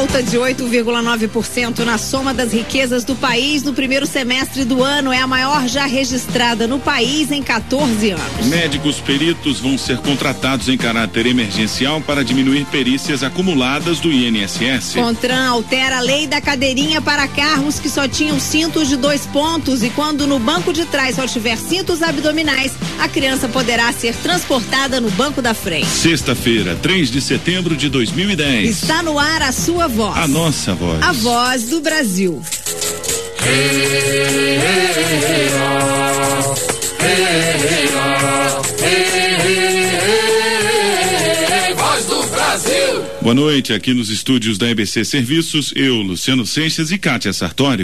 Alta de 8,9% na soma das riquezas do país no primeiro semestre do ano. É a maior já registrada no país em 14 anos. Médicos peritos vão ser contratados em caráter emergencial para diminuir perícias acumuladas do INSS. CONTRAN altera a lei da cadeirinha para carros que só tinham cintos de 2 pontos e quando no banco de trás só tiver cintos abdominais, a criança poderá ser transportada no banco da frente. Sexta-feira, 3 de setembro de 2010. Está no ar a sua voz. A nossa voz. A voz do Brasil. Voz do Brasil. Boa noite, aqui nos estúdios da EBC Serviços, eu, Luciano Seixas e Kátia Sartório.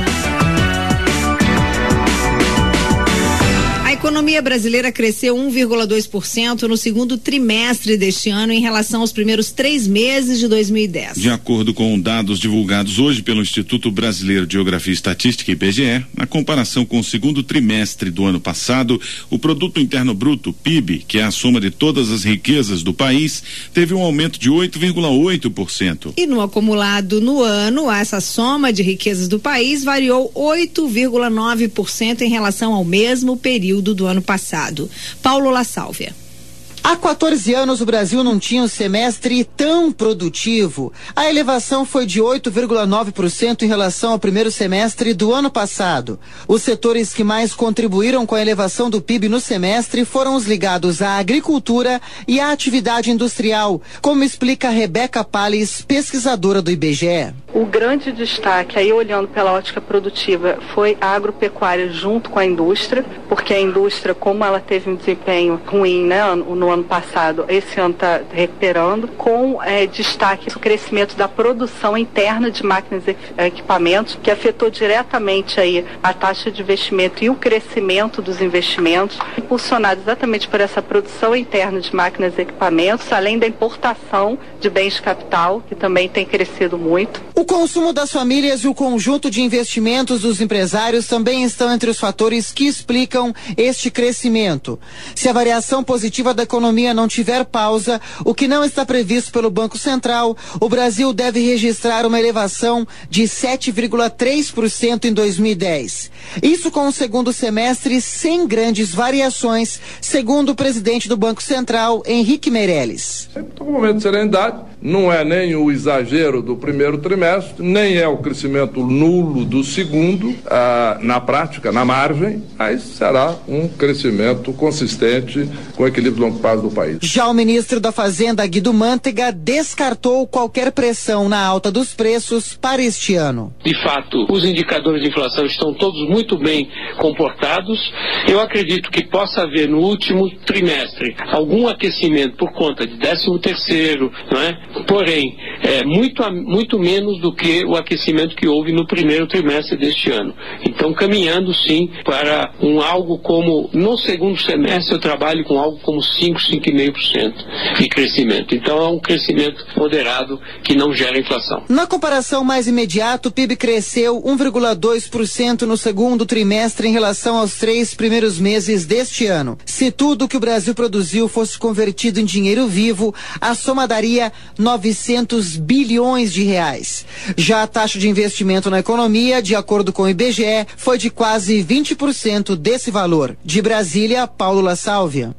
A economia brasileira cresceu 1,2% no segundo trimestre deste ano em relação aos primeiros 3 meses de 2010. De acordo com dados divulgados hoje pelo Instituto Brasileiro de Geografia e Estatística, IBGE, na comparação com o segundo trimestre do ano passado, o Produto Interno Bruto, PIB, que é a soma de todas as riquezas do país, teve um aumento de 8,8%. E no acumulado no ano, essa soma de riquezas do país variou 8,9% em relação ao mesmo período do ano passado. Paulo La Sálvia. Há 14 anos o Brasil não tinha um semestre tão produtivo. A elevação foi de 8,9% em relação ao primeiro semestre do ano passado. Os setores que mais contribuíram com a elevação do PIB no semestre foram os ligados à agricultura e à atividade industrial, como explica Rebeca Palles, pesquisadora do IBGE. O grande destaque, aí olhando pela ótica produtiva, foi a agropecuária junto com a indústria, porque a indústria, como ela teve um desempenho ruim, né, no ano passado, esse ano está recuperando, com destaque o crescimento da produção interna de máquinas e equipamentos, que afetou diretamente aí a taxa de investimento e o crescimento dos investimentos, impulsionado exatamente por essa produção interna de máquinas e equipamentos, além da importação de bens de capital, que também tem crescido muito. O consumo das famílias e o conjunto de investimentos dos empresários também estão entre os fatores que explicam este crescimento. Se a variação positiva da economia não tiver pausa, o que não está previsto pelo Banco Central, o Brasil deve registrar uma elevação de 7,3% em 2010. Isso com o segundo semestre sem grandes variações, segundo o presidente do Banco Central, Henrique Meirelles. Sempre um momento de serenidade, não é nem o exagero do primeiro trimestre, nem é o crescimento nulo do segundo, na prática, na margem, mas será um crescimento consistente com o equilíbrio de longo prazo do país. Já o ministro da Fazenda, Guido Mantega, descartou qualquer pressão na alta dos preços para este ano. De fato, os indicadores de inflação estão todos muito bem comportados. Eu acredito que possa haver no último trimestre algum aquecimento por conta de 13º, não é? Porém, muito menos do que o aquecimento que houve no primeiro trimestre deste ano. Então, caminhando sim para algo como, no segundo semestre eu trabalho com algo como 5,5% de crescimento. Então, é um crescimento moderado que não gera inflação. Na comparação mais imediata, o PIB cresceu 1,2% no segundo trimestre em relação aos 3 primeiros meses deste ano. Se tudo que o Brasil produziu fosse convertido em dinheiro vivo, a soma daria 900 bilhões de reais. Já a taxa de investimento na economia, de acordo com o IBGE, foi de quase 20% desse valor. De Brasília, Paulo La Sálvia.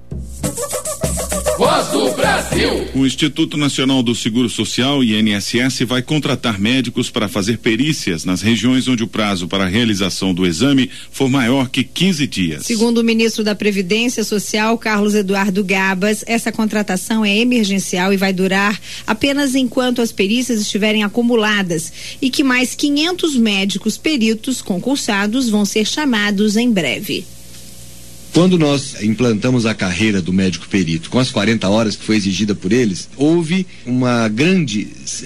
Voz do Brasil. O Instituto Nacional do Seguro Social, INSS, vai contratar médicos para fazer perícias nas regiões onde o prazo para a realização do exame for maior que 15 dias. Segundo o ministro da Previdência Social, Carlos Eduardo Gabas, essa contratação é emergencial e vai durar apenas enquanto as perícias estiverem acumuladas e que mais 500 médicos peritos concursados vão ser chamados em breve. Quando nós implantamos a carreira do médico perito com as 40 horas que foi exigida por eles, houve uma grande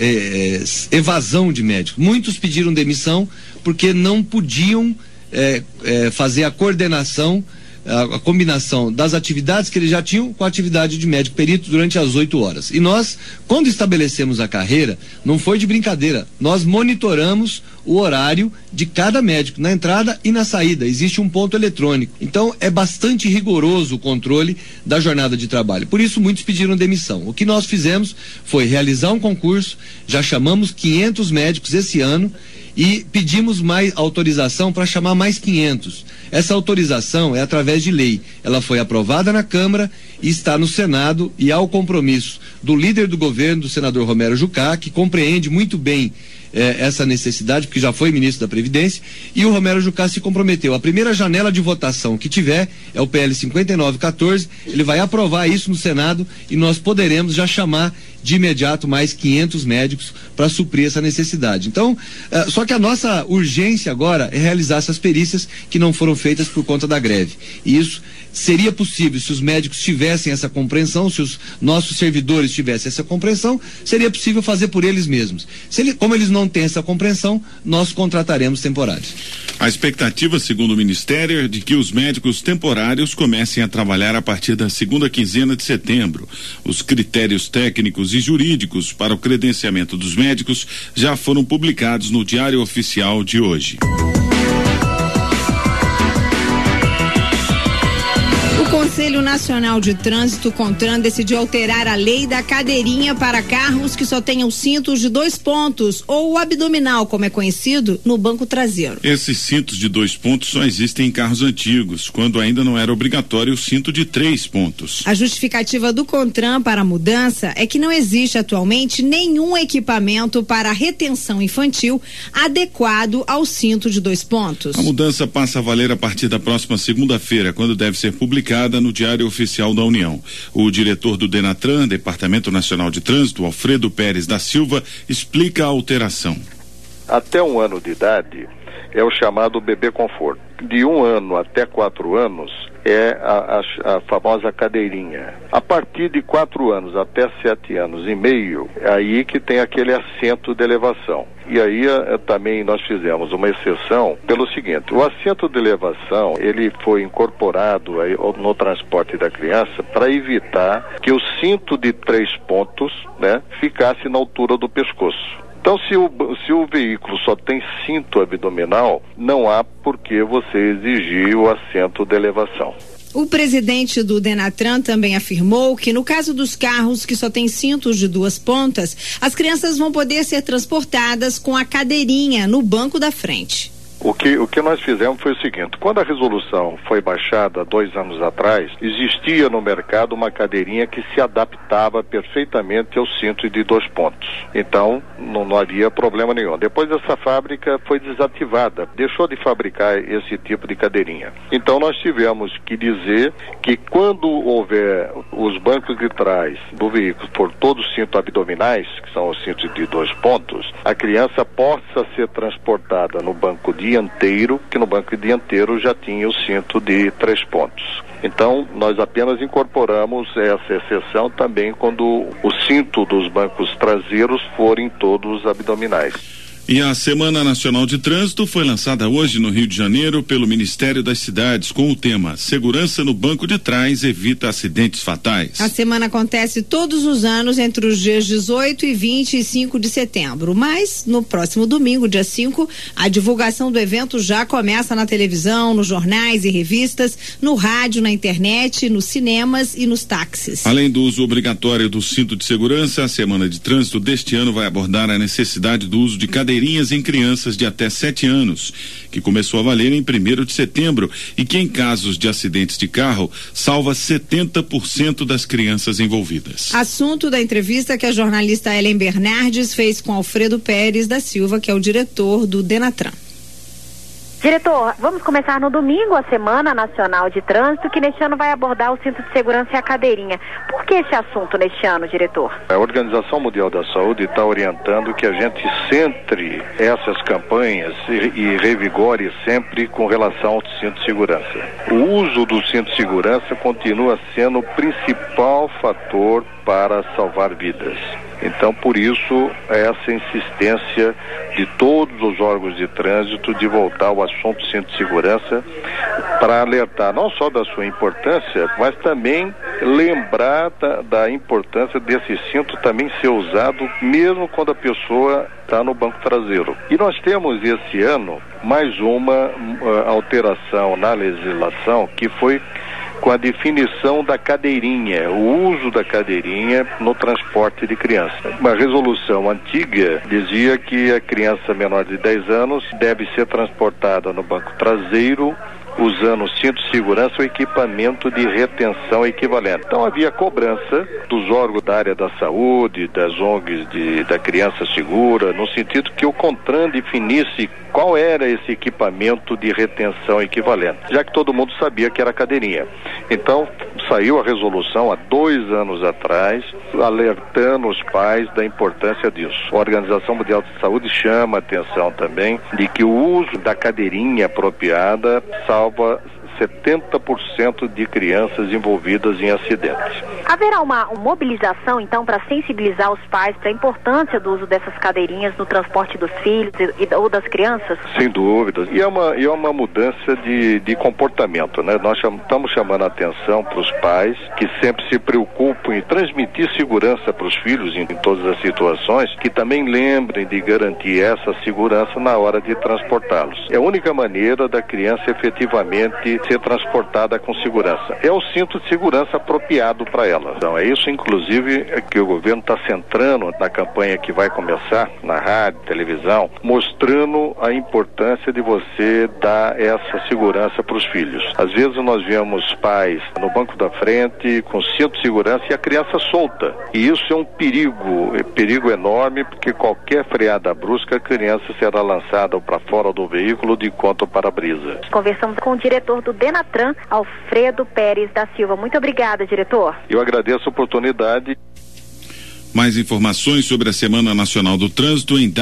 evasão de médicos. Muitos pediram demissão porque não podiam fazer a coordenação a combinação das atividades que eles já tinham com a atividade de médico perito durante as 8 horas. E nós, quando estabelecemos a carreira, não foi de brincadeira, nós monitoramos o horário de cada médico, na entrada e na saída, existe um ponto eletrônico. Então é bastante rigoroso o controle da jornada de trabalho. Por isso muitos pediram demissão. O que nós fizemos foi realizar um concurso, já chamamos 500 médicos esse ano e pedimos mais autorização para chamar mais 500. Essa autorização é através de lei. Ela foi aprovada na Câmara e está no Senado, e há o compromisso do líder do governo, do senador Romero Jucá, que compreende muito bem essa necessidade, porque já foi ministro da Previdência, e o Romero Jucá se comprometeu. A primeira janela de votação que tiver é o PL 5914, ele vai aprovar isso no Senado e nós poderemos já chamar de imediato mais 500 médicos para suprir essa necessidade. Então, só que a nossa urgência agora é realizar essas perícias que não foram feitas por conta da greve. E isso seria possível se os médicos tivessem essa compreensão, se os nossos servidores tivessem essa compreensão, seria possível fazer por eles mesmos. Como eles não têm essa compreensão, nós contrataremos temporários. A expectativa, segundo o Ministério, é de que os médicos temporários comecem a trabalhar a partir da segunda quinzena de setembro. Os critérios técnicos e jurídicos para o credenciamento dos médicos já foram publicados no Diário Oficial de hoje. O Conselho Nacional de Trânsito, CONTRAN, decidiu alterar a lei da cadeirinha para carros que só tenham cintos de 2 pontos, ou o abdominal, como é conhecido, no banco traseiro. Esses cintos de 2 pontos só existem em carros antigos, quando ainda não era obrigatório o cinto de 3 pontos. A justificativa do CONTRAN para a mudança é que não existe atualmente nenhum equipamento para retenção infantil adequado ao cinto de 2 pontos. A mudança passa a valer a partir da próxima segunda-feira, quando deve ser publicada no Diário Oficial da União. O diretor do Denatran, Departamento Nacional de Trânsito, Alfredo Pérez da Silva, explica a alteração. Até 1 ano de idade é o chamado bebê conforto. De 1 ano até 4 anos é a famosa cadeirinha. A partir de 4 anos até 7 anos e meio, é aí que tem aquele assento de elevação. E aí também nós fizemos uma exceção pelo seguinte: o assento de elevação, ele foi incorporado aí no transporte da criança para evitar que o cinto de 3 pontos, né, ficasse na altura do pescoço. Então, se o veículo só tem cinto abdominal, não há por que você exigir o assento de elevação. O presidente do Denatran também afirmou que no caso dos carros que só têm cintos de 2 pontas, as crianças vão poder ser transportadas com a cadeirinha no banco da frente. O que nós fizemos foi o seguinte: quando a resolução foi baixada 2 anos atrás, existia no mercado uma cadeirinha que se adaptava perfeitamente ao cinto de 2 pontos. Então, não havia problema nenhum. Depois essa fábrica foi desativada, deixou de fabricar esse tipo de cadeirinha. Então nós tivemos que dizer que quando houver os bancos de trás do veículo for todos cintos abdominais, que são os cintos de 2 pontos, a criança possa ser transportada no banco dianteiro, que no banco dianteiro já tinha o cinto de 3 pontos. Então, nós apenas incorporamos essa exceção também quando o cinto dos bancos traseiros forem todos abdominais. E a Semana Nacional de Trânsito foi lançada hoje no Rio de Janeiro pelo Ministério das Cidades com o tema Segurança no Banco de Trás evita acidentes fatais. A semana acontece todos os anos entre os dias 18 e 25 de setembro, mas no próximo domingo, dia 5, a divulgação do evento já começa na televisão, nos jornais e revistas, no rádio, na internet, nos cinemas e nos táxis. Além do uso obrigatório do cinto de segurança, a Semana de Trânsito deste ano vai abordar a necessidade do uso de cadeirinhas em crianças de até 7 anos, que começou a valer em 1º de setembro e que em casos de acidentes de carro salva 70% das crianças envolvidas. Assunto da entrevista que a jornalista Ellen Bernardes fez com Alfredo Pérez da Silva, que é o diretor do Denatran. Diretor, vamos começar no domingo a Semana Nacional de Trânsito, que neste ano vai abordar o cinto de segurança e a cadeirinha. Por que esse assunto neste ano, diretor? A Organização Mundial da Saúde está orientando que a gente centre essas campanhas e revigore sempre com relação ao cinto de segurança. O uso do cinto de segurança continua sendo o principal fator para salvar vidas. Então, por isso, essa insistência de todos os órgãos de trânsito de voltar ao assunto cinto de segurança para alertar não só da sua importância, mas também lembrar da importância desse cinto também ser usado mesmo quando a pessoa está no banco traseiro. E nós temos esse ano mais uma alteração na legislação, que foi com a definição da cadeirinha, o uso da cadeirinha no transporte de criança. Uma resolução antiga dizia que a criança menor de 10 anos deve ser transportada no banco traseiro usando cinto de segurança ou equipamento de retenção equivalente. Então havia cobrança dos órgãos da área da saúde, das ONGs da criança segura, no sentido que o CONTRAN definisse qual era esse equipamento de retenção equivalente, já que todo mundo sabia que era a cadeirinha. Então saiu a resolução há 2 anos atrás, alertando os pais da importância disso. A Organização Mundial de Saúde chama a atenção também de que o uso da cadeirinha apropriada salva 70% de crianças envolvidas em acidentes. Haverá uma mobilização, então, para sensibilizar os pais para a importância do uso dessas cadeirinhas no transporte dos filhos ou das crianças? Sem dúvida. E é uma mudança de comportamento, né? Nós estamos chamando a atenção para os pais que sempre se preocupam em transmitir segurança para os filhos em todas as situações, que também lembrem de garantir essa segurança na hora de transportá-los. É a única maneira da criança efetivamente ser transportada com segurança. É o cinto de segurança apropriado para ela. Então é isso, inclusive, que o governo está centrando na campanha que vai começar na rádio, televisão, mostrando a importância de você dar essa segurança para os filhos. Às vezes nós vemos pais no banco da frente com cinto de segurança e a criança solta. E isso é um perigo enorme, porque qualquer freada brusca, a criança será lançada para fora do veículo de conta para a brisa. Conversamos com o diretor do Denatran, Alfredo Pérez da Silva. Muito obrigada, diretor. Eu agradeço a oportunidade. Mais informações sobre a Semana Nacional do Trânsito em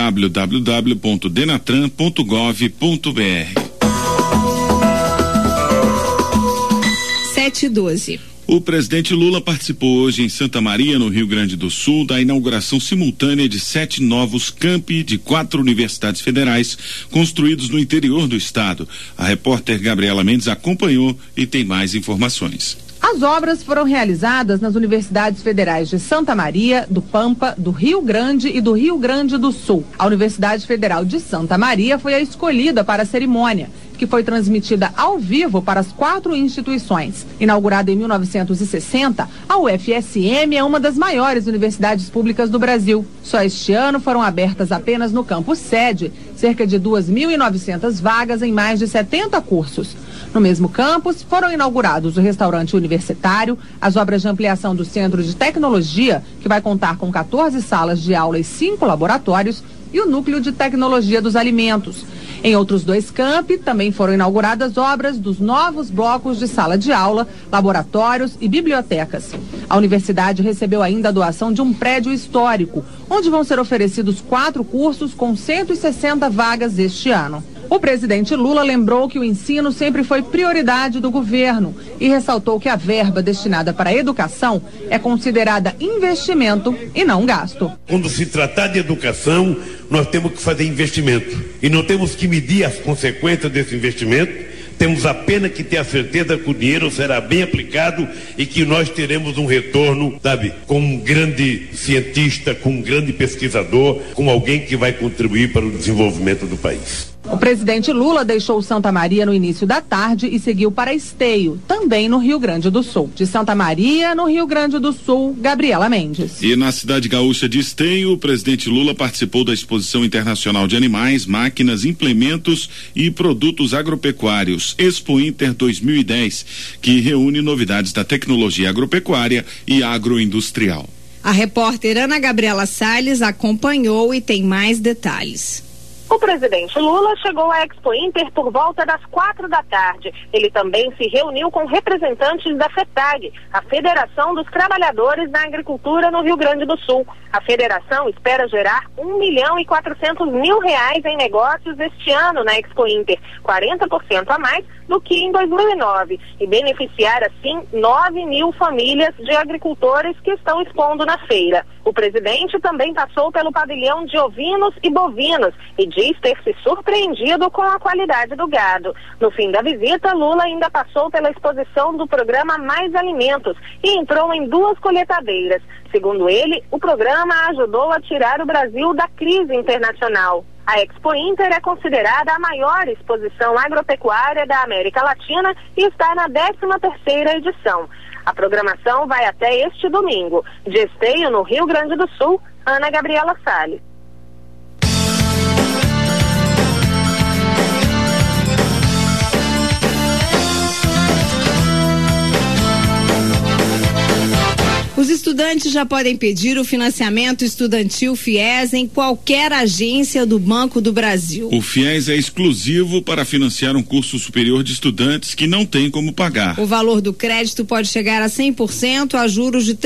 www.denatran.gov.br. 7:12. O presidente Lula participou hoje em Santa Maria, no Rio Grande do Sul, da inauguração simultânea de 7 novos campi de 4 universidades federais construídos no interior do estado. A repórter Gabriela Mendes acompanhou e tem mais informações. As obras foram realizadas nas universidades federais de Santa Maria, do Pampa, do Rio Grande e do Rio Grande do Sul. A Universidade Federal de Santa Maria foi a escolhida para a cerimônia, que foi transmitida ao vivo para as 4 instituições. Inaugurada em 1960, a UFSM é uma das maiores universidades públicas do Brasil. Só este ano foram abertas apenas no campus sede cerca de 2.900 vagas em mais de 70 cursos. No mesmo campus, foram inaugurados o restaurante universitário, as obras de ampliação do Centro de Tecnologia, que vai contar com 14 salas de aula e 5 laboratórios, e o Núcleo de Tecnologia dos Alimentos. Em outros 2 campi, também foram inauguradas obras dos novos blocos de sala de aula, laboratórios e bibliotecas. A universidade recebeu ainda a doação de um prédio histórico, onde vão ser oferecidos 4 cursos com 160 vagas este ano. O presidente Lula lembrou que o ensino sempre foi prioridade do governo e ressaltou que a verba destinada para a educação é considerada investimento e não gasto. Quando se tratar de educação, nós temos que fazer investimento e não temos que medir as consequências desse investimento. Temos apenas que ter a certeza que o dinheiro será bem aplicado e que nós teremos um retorno, sabe, com um grande cientista, com um grande pesquisador, com alguém que vai contribuir para o desenvolvimento do país. O presidente Lula deixou Santa Maria no início da tarde e seguiu para Esteio, também no Rio Grande do Sul. De Santa Maria, no Rio Grande do Sul, Gabriela Mendes. E na cidade gaúcha de Esteio, o presidente Lula participou da Exposição Internacional de Animais, Máquinas, Implementos e Produtos Agropecuários, Expo Inter 2010, que reúne novidades da tecnologia agropecuária e agroindustrial. A repórter Ana Gabriela Salles acompanhou e tem mais detalhes. O presidente Lula chegou à Expo Inter por volta das 16h. Ele também se reuniu com representantes da FETAG, a Federação dos Trabalhadores da Agricultura no Rio Grande do Sul. A federação espera gerar R$1.400.000 em negócios este ano na Expo Inter, 40% a mais do que em 2009, e beneficiar assim 9.000 famílias de agricultores que estão expondo na feira. O presidente também passou pelo pavilhão de ovinos e bovinos e diz ter se surpreendido com a qualidade do gado. No fim da visita, Lula ainda passou pela exposição do programa Mais Alimentos e entrou em 2 colheitadeiras. Segundo ele, o programa ajudou a tirar o Brasil da crise internacional. A Expo Inter é considerada a maior exposição agropecuária da América Latina e está na 13ª edição. A programação vai até este domingo. De Esteio, no Rio Grande do Sul, Ana Gabriela Salles. Os estudantes já podem pedir o financiamento estudantil FIES em qualquer agência do Banco do Brasil. O FIES é exclusivo para financiar um curso superior de estudantes que não tem como pagar. O valor do crédito pode chegar a 100% a juros de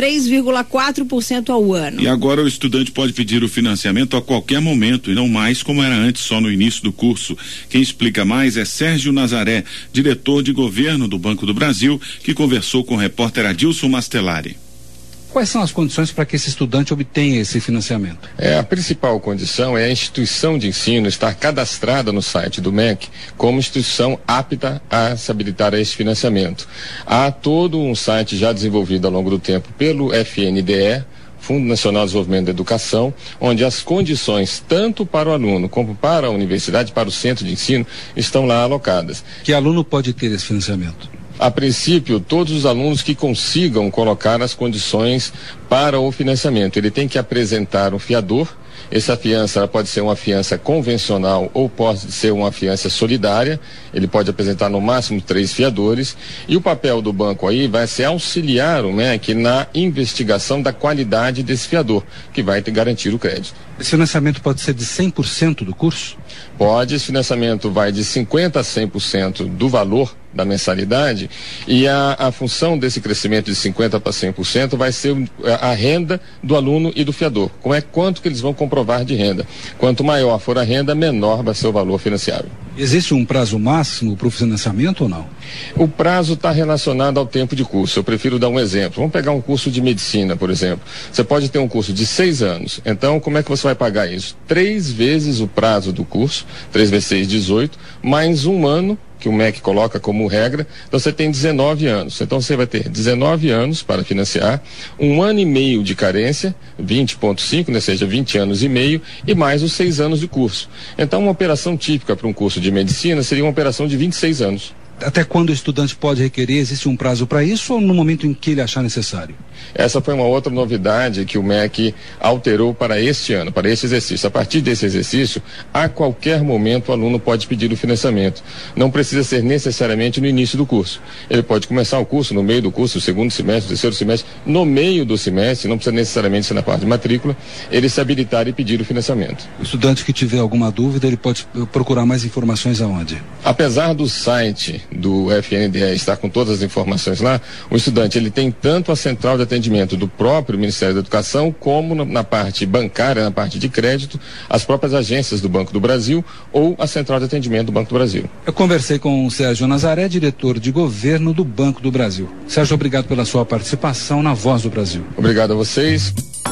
3,4% ao ano. E agora o estudante pode pedir o financiamento a qualquer momento e não mais como era antes, só no início do curso. Quem explica mais é Sérgio Nazaré, diretor de governo do Banco do Brasil, que conversou com o repórter Adilson Mastelari. Quais são as condições para que esse estudante obtenha esse financiamento? A principal condição é a instituição de ensino estar cadastrada no site do MEC como instituição apta a se habilitar a esse financiamento. Há todo um site já desenvolvido ao longo do tempo pelo FNDE, Fundo Nacional de Desenvolvimento da Educação, onde as condições, tanto para o aluno como para a universidade, para o centro de ensino, estão lá alocadas. Que aluno pode ter esse financiamento? A princípio, todos os alunos que consigam colocar as condições para o financiamento. Ele tem que apresentar um fiador. Essa fiança pode ser uma fiança convencional ou pode ser uma fiança solidária. Ele pode apresentar no máximo 3 fiadores. E o papel do banco aí vai ser auxiliar o MEC na investigação da qualidade desse fiador, que vai garantir o crédito. Esse financiamento pode ser de 100% do curso? Pode, esse financiamento vai de 50% a 100% do valor da mensalidade, e a função desse crescimento de 50% para 100% vai ser a renda do aluno e do fiador. Quanto que eles vão comprovar de renda. Quanto maior for a renda, menor vai ser o valor financiável. Existe um prazo máximo para o financiamento ou não? O prazo está relacionado ao tempo de curso. Eu prefiro dar um exemplo. Vamos pegar um curso de medicina, por exemplo. Você pode ter um curso de 6 anos. Então, como é que você vai pagar isso? 3 vezes o prazo do curso, 3 vezes 6, 18, mais 1 ano, que o MEC coloca como regra, então você tem 19 anos. Então você vai ter 19 anos para financiar, 1 ano e meio de carência, 20,5, né, seja 20 anos e meio, e mais os 6 anos de curso. Então uma operação típica para um curso de medicina seria uma operação de 26 anos. Até quando o estudante pode requerer? Existe um prazo para isso ou no momento em que ele achar necessário? Essa foi uma outra novidade que o MEC alterou para este ano, para esse exercício. A partir desse exercício, a qualquer momento o aluno pode pedir o financiamento. Não precisa ser necessariamente no início do curso. Ele pode começar o curso no meio do curso, o segundo semestre, o terceiro semestre, no meio do semestre, não precisa necessariamente ser na parte de matrícula, ele se habilitar e pedir o financiamento. O estudante que tiver alguma dúvida, ele pode procurar mais informações aonde? Apesar do site do FNDE estar com todas as informações lá, o estudante ele tem tanto a central de atendimento do próprio Ministério da Educação, como na parte bancária, na parte de crédito, as próprias agências do Banco do Brasil ou a central de atendimento do Banco do Brasil. Eu conversei com o Sérgio Nazaré, diretor de governo do Banco do Brasil. Sérgio, obrigado pela sua participação na Voz do Brasil. Obrigado a vocês.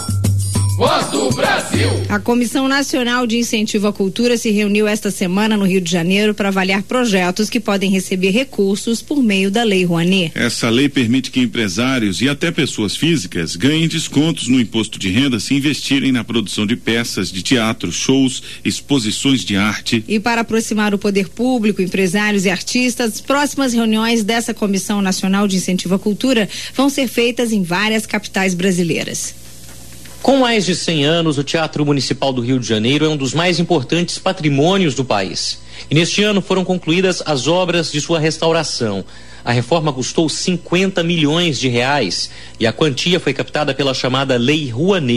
Voz do Brasil. A Comissão Nacional de Incentivo à Cultura se reuniu esta semana no Rio de Janeiro para avaliar projetos que podem receber recursos por meio da Lei Rouanet. Essa lei permite que empresários e até pessoas físicas ganhem descontos no imposto de renda se investirem na produção de peças de teatro, shows, exposições de arte. E para aproximar o poder público, empresários e artistas, as próximas reuniões dessa Comissão Nacional de Incentivo à Cultura vão ser feitas em várias capitais brasileiras. Com mais de 100 anos, o Teatro Municipal do Rio de Janeiro é um dos mais importantes patrimônios do país. E neste ano foram concluídas as obras de sua restauração. A reforma custou 50 milhões de reais e a quantia foi captada pela chamada Lei Rouanet,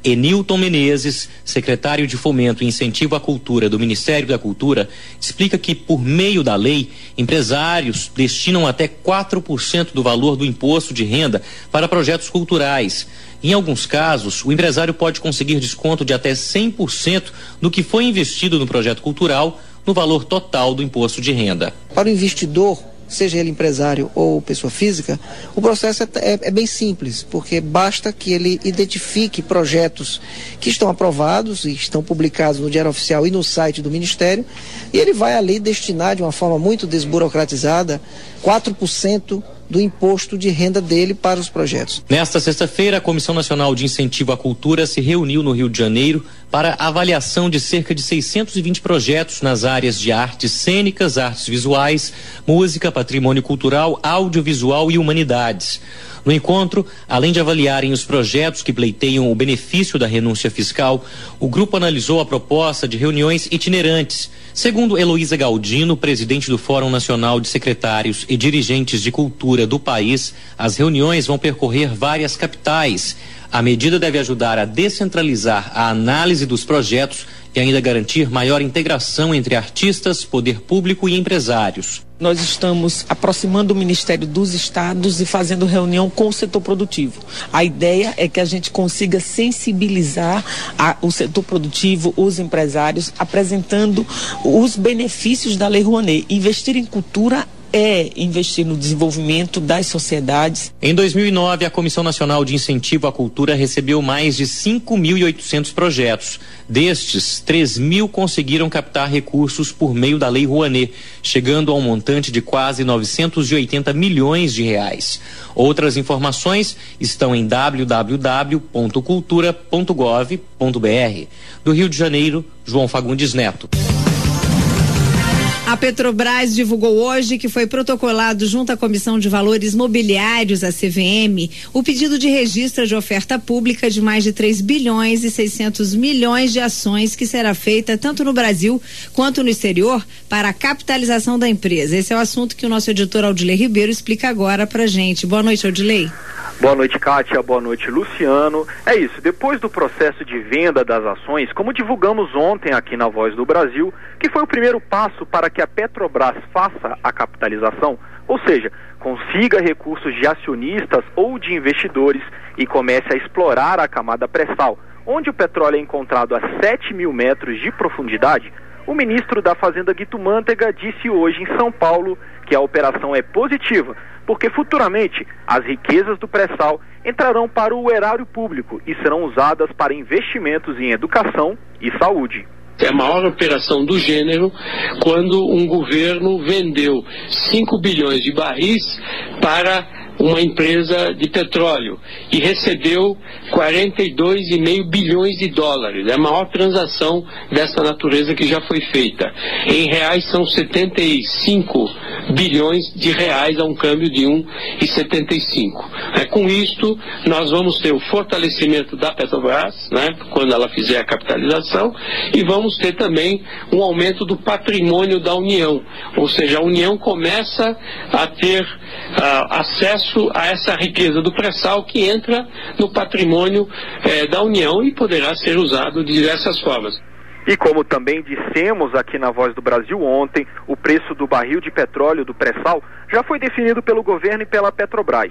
Enilton Menezes, secretário de Fomento e Incentivo à Cultura do Ministério da Cultura, explica que, por meio da lei, empresários destinam até 4% do valor do imposto de renda para projetos culturais. Em alguns casos, o empresário pode conseguir desconto de até 100% do que foi investido no projeto cultural no valor total do imposto de renda. Para o investidor, seja ele empresário ou pessoa física, o processo é bem simples, porque basta que ele identifique projetos que estão aprovados e estão publicados no Diário Oficial e no site do Ministério, e ele vai ali destinar de uma forma muito desburocratizada 4% do imposto de renda dele para os projetos. Nesta sexta-feira, a Comissão Nacional de Incentivo à Cultura se reuniu no Rio de Janeiro para a avaliação de cerca de 620 projetos nas áreas de artes cênicas, artes visuais, música, patrimônio cultural, audiovisual e humanidades. No encontro, além de avaliarem os projetos que pleiteiam o benefício da renúncia fiscal, o grupo analisou a proposta de reuniões itinerantes. Segundo Heloísa Galdino, presidente do Fórum Nacional de Secretários e Dirigentes de Cultura do país, as reuniões vão percorrer várias capitais. A medida deve ajudar a descentralizar a análise dos projetos e ainda garantir maior integração entre artistas, poder público e empresários. Nós estamos aproximando o Ministério dos Estados e fazendo reunião com o setor produtivo. A ideia é que a gente consiga sensibilizar o setor produtivo, os empresários, apresentando os benefícios da Lei Rouanet. Investir em cultura é investir no desenvolvimento das sociedades. Em 2009, a Comissão Nacional de Incentivo à Cultura recebeu mais de 5.800 projetos. Destes, 3.000 conseguiram captar recursos por meio da Lei Rouanet, chegando a um montante de quase 980 milhões de reais. Outras informações estão em www.cultura.gov.br. Do Rio de Janeiro, João Fagundes Neto. A Petrobras divulgou hoje que foi protocolado junto à Comissão de Valores Mobiliários, a CVM, o pedido de registro de oferta pública de mais de 3 bilhões e 600 milhões de ações que será feita tanto no Brasil quanto no exterior para a capitalização da empresa. Esse é o assunto que o nosso editor Aldilei Ribeiro explica agora pra gente. Boa noite, Aldilei. Boa noite, Kátia. Boa noite, Luciano. É isso, depois do processo de venda das ações, como divulgamos ontem aqui na Voz do Brasil, que foi o primeiro passo para que a Petrobras faça a capitalização, ou seja, consiga recursos de acionistas ou de investidores e comece a explorar a camada pré-sal, onde o petróleo é encontrado a 7.000 metros de profundidade. O ministro da Fazenda, Guito Mantega, disse hoje em São Paulo que a operação é positiva, porque futuramente as riquezas do pré-sal entrarão para o erário público e serão usadas para investimentos em educação e saúde. É a maior operação do gênero quando um governo vendeu 5 bilhões de barris para uma empresa de petróleo e recebeu 42,5 bilhões de dólares. É a maior transação dessa natureza que já foi feita. Em reais são 75 bilhões de reais a um câmbio de 1,75. Com isto, nós vamos ter o fortalecimento da Petrobras, quando ela fizer a capitalização, e vamos ter também um aumento do patrimônio da União. Ou seja, a União começa a ter acesso a essa riqueza do pré-sal que entra no patrimônio da União e poderá ser usado de diversas formas. E como também dissemos aqui na Voz do Brasil ontem, o preço do barril de petróleo do pré-sal já foi definido pelo governo e pela Petrobras,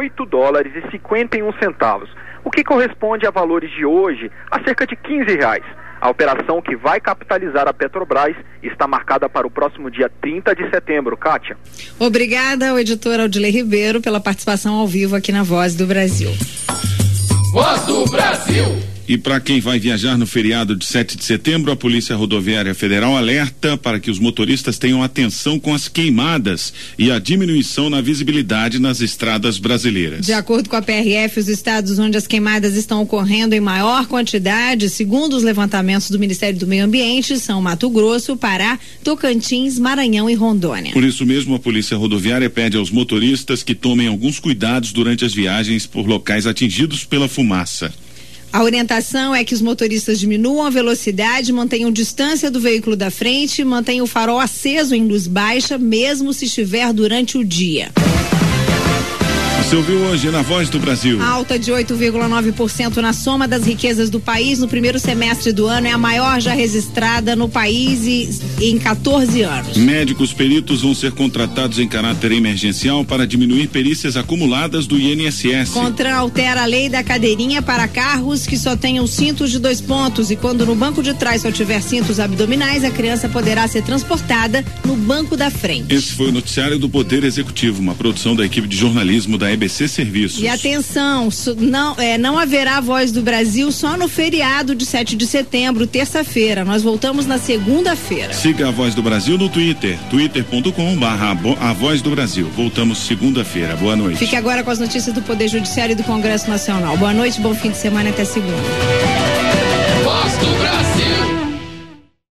$8,51, o que corresponde a valores de hoje a cerca de R$15. A operação que vai capitalizar a Petrobras está marcada para o próximo dia 30 de setembro. Kátia. Obrigada ao editor Aldilei Ribeiro pela participação ao vivo aqui na Voz do Brasil. Voz do Brasil. E para quem vai viajar no feriado de 7 de setembro, a Polícia Rodoviária Federal alerta para que os motoristas tenham atenção com as queimadas e a diminuição na visibilidade nas estradas brasileiras. De acordo com a PRF, os estados onde as queimadas estão ocorrendo em maior quantidade, segundo os levantamentos do Ministério do Meio Ambiente, são Mato Grosso, Pará, Tocantins, Maranhão e Rondônia. Por isso mesmo, a Polícia Rodoviária pede aos motoristas que tomem alguns cuidados durante as viagens por locais atingidos pela fumaça. A orientação é que os motoristas diminuam a velocidade, mantenham distância do veículo da frente, mantenham o farol aceso em luz baixa, mesmo se estiver durante o dia. Você ouviu hoje na Voz do Brasil. Alta de 8,9% na soma das riquezas do país no primeiro semestre do ano é a maior já registrada no país em 14 anos. Médicos peritos vão ser contratados em caráter emergencial para diminuir perícias acumuladas do INSS. CONTRAN altera a lei da cadeirinha para carros que só tenham cintos de 2 pontos e quando no banco de trás só tiver cintos abdominais, a criança poderá ser transportada no banco da frente. Esse foi o noticiário do Poder Executivo, uma produção da equipe de jornalismo da EBC Serviços. E atenção, não haverá Voz do Brasil só no feriado de 7 de setembro, terça-feira. Nós voltamos na segunda-feira. Siga a Voz do Brasil no Twitter, twitter.com/a Voz do Brasil. Voltamos segunda-feira. Boa noite. Fique agora com as notícias do Poder Judiciário e do Congresso Nacional. Boa noite, bom fim de semana, até segunda. Voz do Brasil.